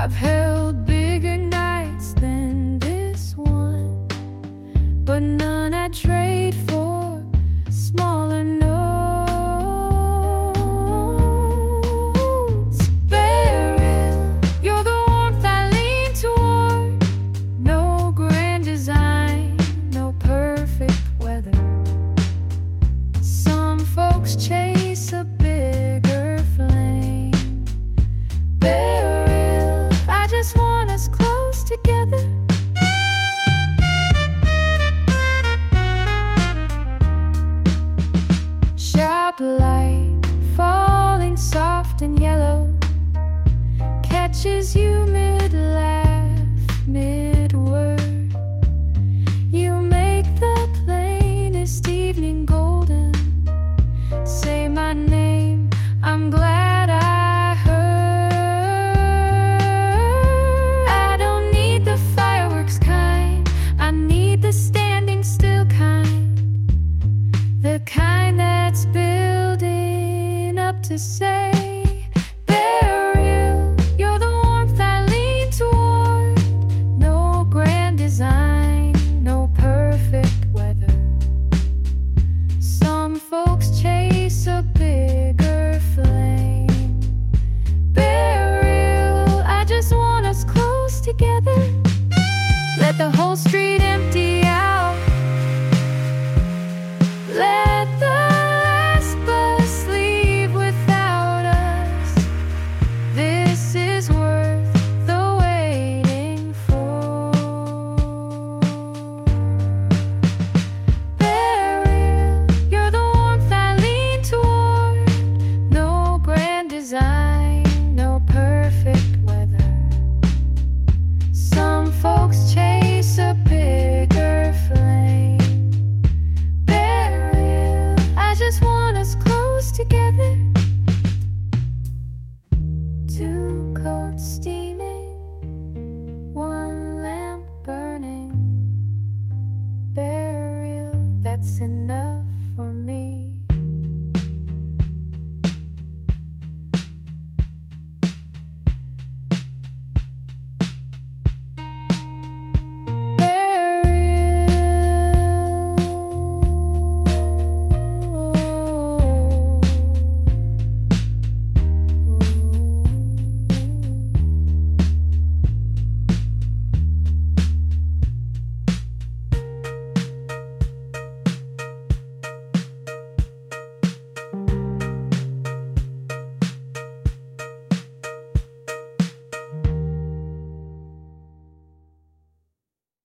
I've held bigger nights than this one, but none I'd trade for smaller notes. Beryl, you're the warmth I lean toward. No grand design, no perfect weather. Some folks chase a bigger flame. Beryl, I just want us close together. Sharp light falling soft and yellow catches you mid-laugh, mid-word. You make the plainest evening golden. Say my name, I'm glad I heard. I don't need the fireworks kind, I need the standing still kind. The kind that's building up to say, Beryl, you're the warmth I lean toward. No grand design, no perfect weather. Some folks chase a bigger flame. Beryl, I just want us close together. Let the whole street empty out. Let the last bus leave without us. This is worth the waiting for. Beryl, you're the warmth I lean toward. No grand design, no perfect weather. Some folks chase a bigger flame. Beryl, I just want us close together. Two coats steam